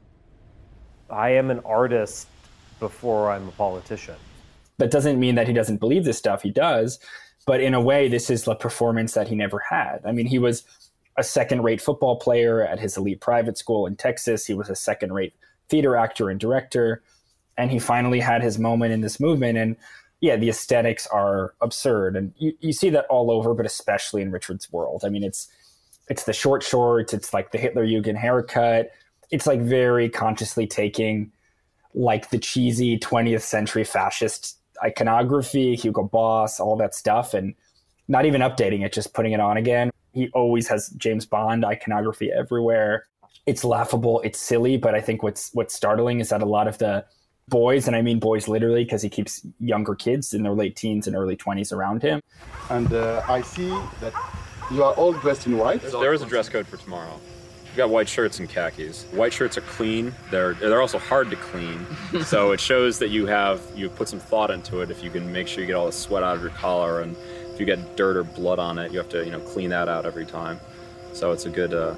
I am an artist before I'm a politician. That doesn't mean that he doesn't believe this stuff. He does. But in a way, this is the performance that he never had. I mean, he was a second-rate football player at his elite private school in Texas. He was a second-rate theater actor and director. And he finally had his moment in this movement. And yeah, the aesthetics are absurd. And you see that all over, but especially in Richard's world. I mean, it's the short shorts. It's like the Hitlerjugend haircut. It's like very consciously taking like the cheesy 20th century fascist iconography, Hugo Boss, all that stuff, and not even updating it, just putting it on again. He always has James Bond iconography everywhere. It's laughable, it's silly, but I think what's startling is that a lot of the boys, and I mean boys literally because he keeps younger kids in their late teens and early 20s around him. And I see that you are all dressed in white. There is a dress code for tomorrow. We've got white shirts and khakis. White shirts are clean. They're also hard to clean. So it shows that you've put some thought into it. If you can make sure you get all the sweat out of your collar, and if you get dirt or blood on it, you have to clean that out every time. So it's a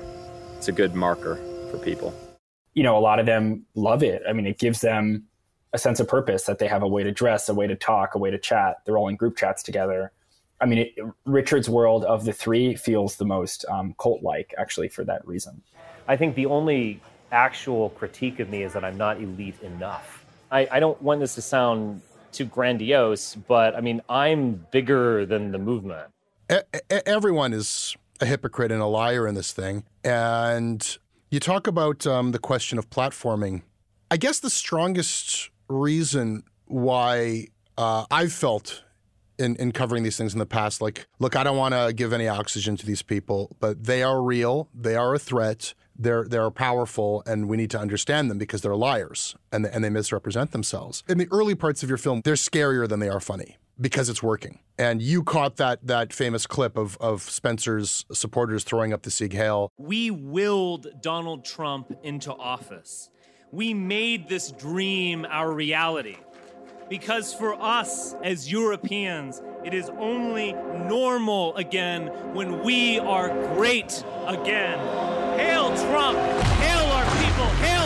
good marker for people. A lot of them love it. I mean, it gives them a sense of purpose that they have a way to dress, a way to talk, a way to chat. They're all in group chats together. I mean, Richard's world of the three feels the most cult-like, actually, for that reason. I think the only actual critique of me is that I'm not elite enough. I don't want this to sound too grandiose, but I mean, I'm bigger than the movement. Everyone is a hypocrite and a liar in this thing. And you talk about the question of platforming. I guess the strongest reason why I've felt in covering these things in the past, like, look, I don't want to give any oxygen to these people, but they are real, they are a threat, they're powerful, and we need to understand them because they're liars and they misrepresent themselves. In the early parts of your film, they're scarier than they are funny because it's working. And you caught that famous clip of Spencer's supporters throwing up the Sieg Heil. We willed Donald Trump into office. We made this dream our reality. Because for us as Europeans, it is only normal again when we are great again. Hail Trump! Hail our people! Hail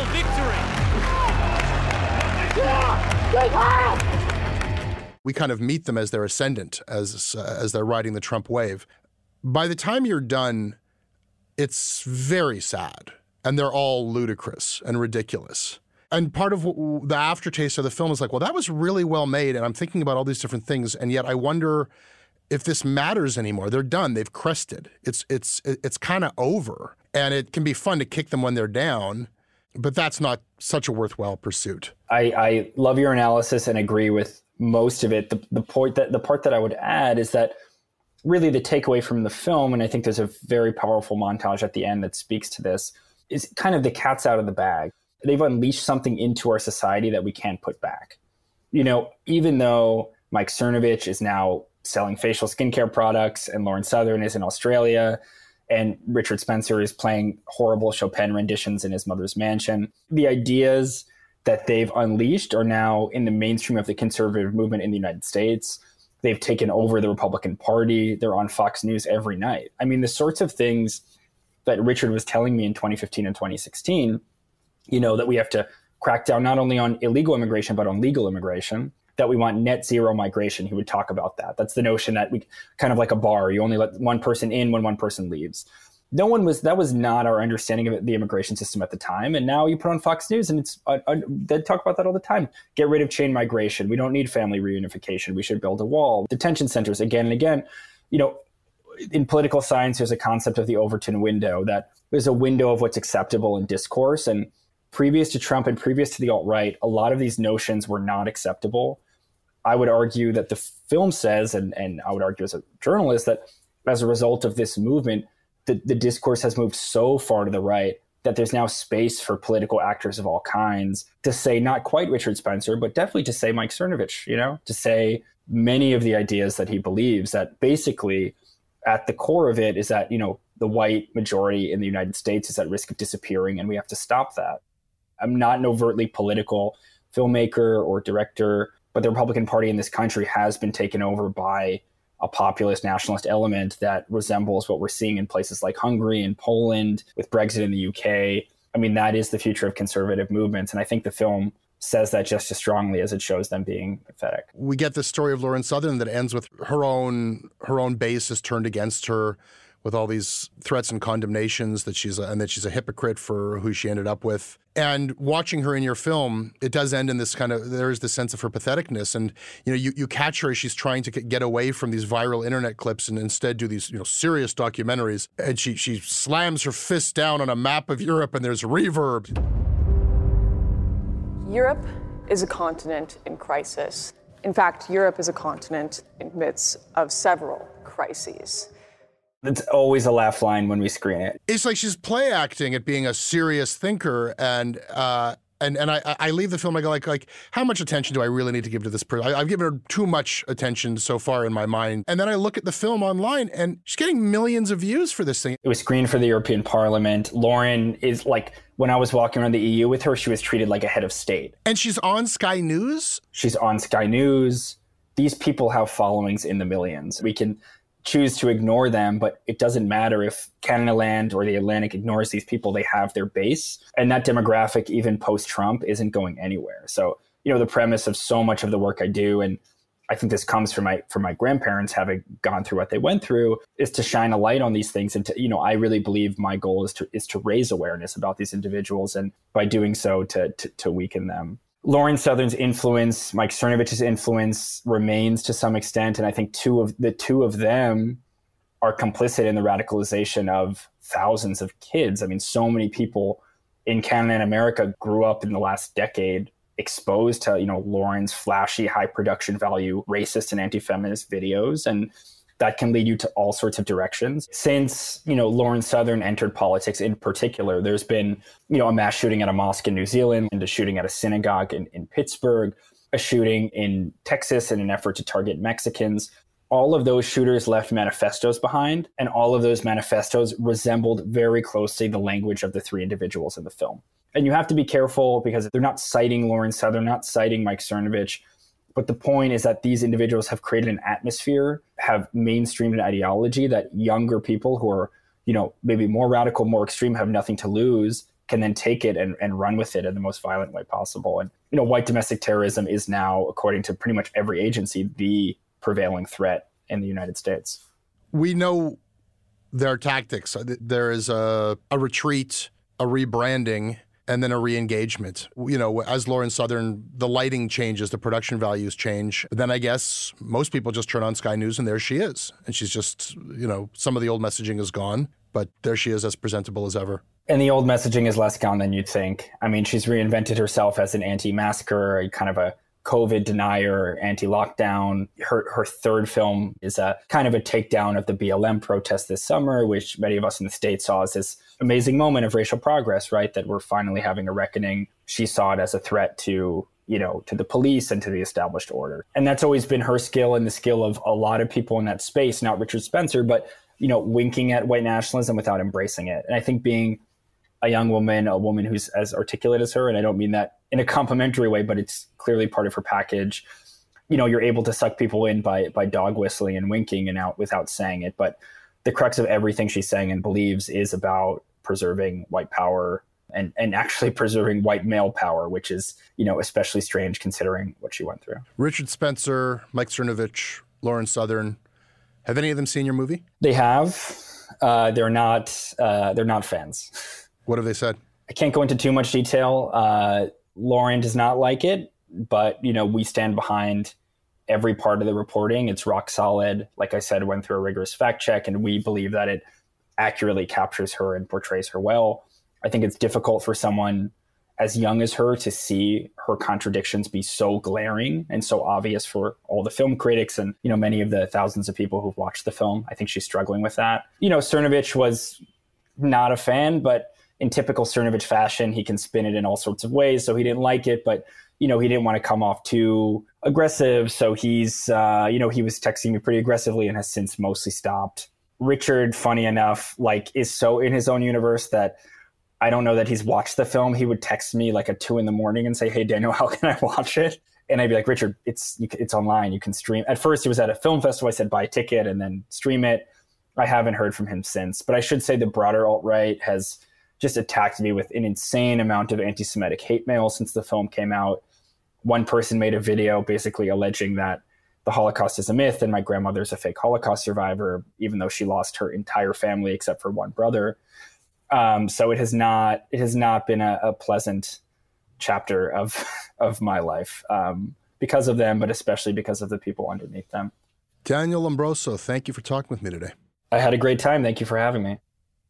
victory! We kind of meet them as they're ascendant, as they're riding the Trump wave. By the time you're done, it's very sad, and they're all ludicrous and ridiculous. And part of the aftertaste of the film is like, well, that was really well made, and I'm thinking about all these different things, and yet I wonder if this matters anymore. They're done. They've crested. It's kind of over, and it can be fun to kick them when they're down, but that's not such a worthwhile pursuit. I love your analysis and agree with most of it. The part that I would add is that really the takeaway from the film, and I think there's a very powerful montage at the end that speaks to this, is kind of the cat's out of the bag. They've unleashed something into our society that we can't put back. Even though Mike Cernovich is now selling facial skincare products and Lauren Southern is in Australia and Richard Spencer is playing horrible Chopin renditions in his mother's mansion, the ideas that they've unleashed are now in the mainstream of the conservative movement in the United States. They've taken over the Republican Party. They're on Fox News every night. I mean, the sorts of things that Richard was telling me in 2015 and 2016, that we have to crack down not only on illegal immigration, but on legal immigration, that we want net zero migration. He would talk about that. That's the notion that we kind of like a bar. You only let one person in when one person leaves. That was not our understanding of the immigration system at the time. And now you put on Fox News and they talk about that all the time. Get rid of chain migration. We don't need family reunification. We should build a wall. Detention centers again and again. In political science, there's a concept of the Overton window, that there's a window of what's acceptable in discourse. And previous to Trump and previous to the alt-right, a lot of these notions were not acceptable. I would argue that the film says, and I would argue as a journalist, that as a result of this movement, the discourse has moved so far to the right that there's now space for political actors of all kinds to say not quite Richard Spencer, but definitely to say Mike Cernovich, to say many of the ideas that he believes, that basically at the core of it is that, the white majority in the United States is at risk of disappearing, and we have to stop that. I'm not an overtly political filmmaker or director, but the Republican Party in this country has been taken over by a populist nationalist element that resembles what we're seeing in places like Hungary and Poland, with Brexit in the UK. I mean, that is the future of conservative movements. And I think the film says that just as strongly as it shows them being pathetic. We get the story of Lauren Southern that ends with her own base is turned against her with all these threats and condemnations that she's a hypocrite for who she ended up with. And watching her in your film, it does end in this there is this sense of her patheticness. And, you catch her as she's trying to get away from these viral internet clips and instead do these, serious documentaries. And she slams her fist down on a map of Europe and there's reverb. Europe is a continent in crisis. In fact, Europe is a continent in the midst of several crises. It's always a laugh line when we screen it. It's like she's play acting at being a serious thinker, and I leave the film, I go like, how much attention do I really need to give to this person? I've given her too much attention so far in my mind. And then I look at the film online, and she's getting millions of views for this thing. It was screened for the European Parliament. Lauren is like, when I was walking around the EU with her, she was treated like a head of state. And she's on Sky News? She's on Sky News. These people have followings in the millions. We can choose to ignore them, but it doesn't matter if Canadaland or the Atlantic ignores these people. They have their base, and that demographic, even post-Trump, isn't going anywhere. So, the premise of so much of the work I do, and I think this comes from my grandparents having gone through what they went through, is to shine a light on these things. And to, I really believe my goal is to raise awareness about these individuals, and by doing so, to weaken them. Lauren Southern's influence, Mike Cernovich's influence remains to some extent. And I think the two of them are complicit in the radicalization of thousands of kids. I mean, so many people in Canada and America grew up in the last decade exposed to, Lauren's flashy, high production value, racist and anti-feminist videos. And that can lead you to all sorts of directions. Since, Lauren Southern entered politics in particular, there's been, a mass shooting at a mosque in New Zealand, and a shooting at a synagogue in Pittsburgh, a shooting in Texas in an effort to target Mexicans. All of those shooters left manifestos behind, and all of those manifestos resembled very closely the language of the three individuals in the film. And you have to be careful because they're not citing Lauren Southern, not citing Mike Cernovich. But the point is that these individuals have created an atmosphere, have mainstreamed an ideology that younger people who are, maybe more radical, more extreme, have nothing to lose, can then take it and run with it in the most violent way possible. And, white domestic terrorism is now, according to pretty much every agency, the prevailing threat in the United States. We know their tactics. There is a retreat, a rebranding, and then a re-engagement. As Lauren Southern, the lighting changes, the production values change. Then I guess most people just turn on Sky News and there she is. And she's just, some of the old messaging is gone, but there she is as presentable as ever. And the old messaging is less gone than you'd think. I mean, she's reinvented herself as an anti-masker, kind of a COVID denier, anti-lockdown. Her third film is a kind of a takedown of the BLM protest this summer, which many of us in the States saw as this amazing moment of racial progress, right? That we're finally having a reckoning. She saw it as a threat to the police and to the established order. And that's always been her skill and the skill of a lot of people in that space, not Richard Spencer, but, winking at white nationalism without embracing it. And I think being a young woman, a woman who's as articulate as her, and I don't mean that in a complimentary way, but it's clearly part of her package. You're able to suck people in by dog whistling and winking and out without saying it. But the crux of everything she's saying and believes is about preserving white power and actually preserving white male power, which is, especially strange considering what she went through. Richard Spencer, Mike Cernovich, Lauren Southern. Have any of them seen your movie? They have. They're not fans. What have they said? I can't go into too much detail. Lauren does not like it, but, we stand behind every part of the reporting. It's rock solid. Like I said, went through a rigorous fact check, and we believe that it accurately captures her and portrays her well. I think it's difficult for someone as young as her to see her contradictions be so glaring and so obvious for all the film critics and, many of the thousands of people who've watched the film. I think she's struggling with that. Cernovich was not a fan, but in typical Cernovich fashion, he can spin it in all sorts of ways. So he didn't like it, but, he didn't want to come off too aggressive. So he's, he was texting me pretty aggressively and has since mostly stopped. Richard, funny enough, is so in his own universe that I don't know that he's watched the film. He would text me at 2 a.m. and say, "Hey, Daniel, how can I watch it?" And I'd be like, "Richard, it's online. You can stream." At first, he was at a film festival. I said, "Buy a ticket and then stream it." I haven't heard from him since. But I should say the broader alt-right has just attacked me with an insane amount of anti-Semitic hate mail since the film came out. One person made a video basically alleging that the Holocaust is a myth and my grandmother's a fake Holocaust survivor, even though she lost her entire family except for one brother. So it has not been a pleasant chapter of my life because of them, but especially because of the people underneath them. Daniel Lombroso, thank you for talking with me today. I had a great time. Thank you for having me.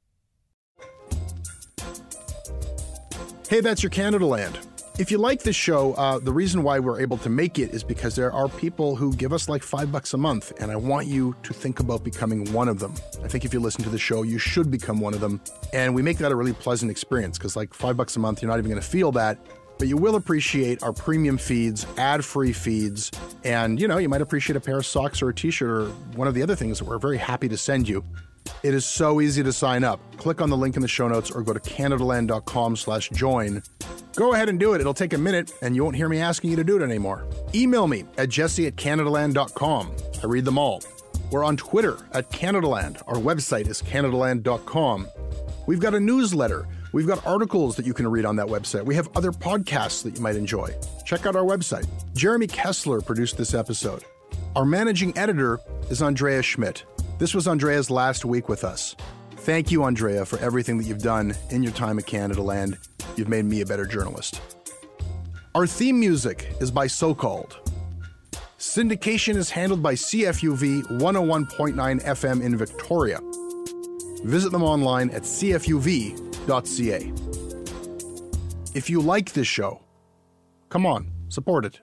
Hey, that's your Canada Land. If you like this show, the reason why we're able to make it is because there are people who give us like $5 a month, and I want you to think about becoming one of them. I think if you listen to the show, you should become one of them. And we make that a really pleasant experience because like $5 a month, you're not even going to feel that. But you will appreciate our premium feeds, ad-free feeds, and, you know, you might appreciate a pair of socks or a t-shirt or one of the other things that we're very happy to send you. It is so easy to sign up. Click on the link in the show notes or go to canadaland.com/join. Go ahead and do it. It'll take a minute and you won't hear me asking you to do it anymore. Email me at jesse@canadaland.com. I read them all. We're on Twitter @CanadaLand. Our website is canadaland.com. We've got a newsletter. We've got articles that you can read on that website. We have other podcasts that you might enjoy. Check out our website. Jeremy Kessler produced this episode. Our managing editor is Andrea Schmidt. This was Andrea's last week with us. Thank you, Andrea, for everything that you've done in your time at Canada Land. You've made me a better journalist. Our theme music is by So Called. Syndication is handled by CFUV 101.9 FM in Victoria. Visit them online at cfuv.ca. If you like this show, come on, support it.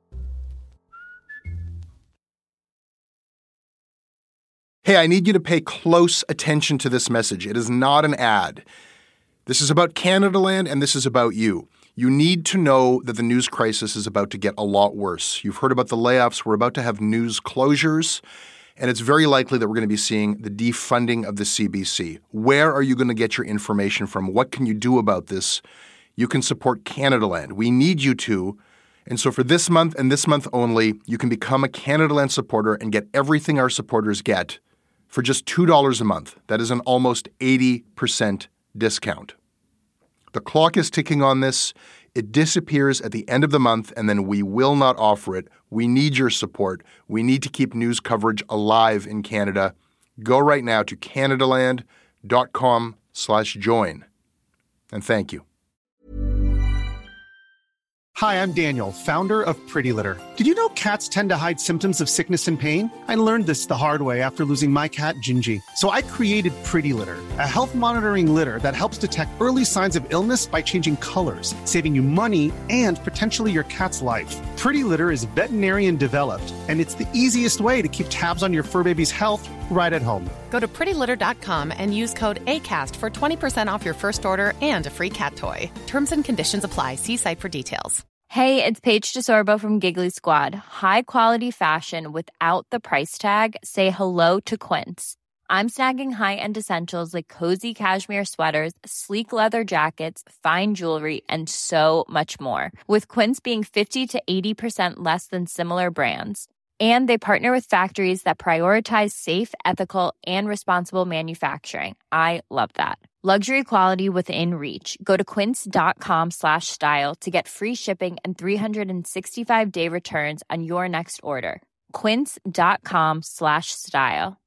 Hey, I need you to pay close attention to this message. It is not an ad. This is about Canada Land, and this is about you. You need to know that the news crisis is about to get a lot worse. You've heard about the layoffs. We're about to have news closures, and it's very likely that we're going to be seeing the defunding of the CBC. Where are you going to get your information from? What can you do about this? You can support Canada Land. We need you to. And so for this month and this month only, you can become a Canada Land supporter and get everything our supporters get for just $2 a month. That is an almost 80% discount. The clock is ticking on this. It disappears at the end of the month, and then we will not offer it. We need your support. We need to keep news coverage alive in Canada. Go right now to canadaland.com/join. And thank you. Hi, I'm Daniel, founder of Pretty Litter. Did you know cats tend to hide symptoms of sickness and pain? I learned this the hard way after losing my cat, Gingy. So I created Pretty Litter, a health monitoring litter that helps detect early signs of illness by changing colors, saving you money and potentially your cat's life. Pretty Litter is veterinarian developed, and it's the easiest way to keep tabs on your fur baby's health right at home. Go to prettylitter.com and use code ACAST for 20% off your first order and a free cat toy. Terms and conditions apply. See site for details. Hey, it's Paige DeSorbo from Giggly Squad. High quality fashion without the price tag. Say hello to Quince. I'm snagging high-end essentials like cozy cashmere sweaters, sleek leather jackets, fine jewelry, and so much more. With Quince being 50 to 80% less than similar brands. And they partner with factories that prioritize safe, ethical, and responsible manufacturing. I love that. Luxury quality within reach. Go to quince.com/style to get free shipping and 365-day returns on your next order. Quince.com/style.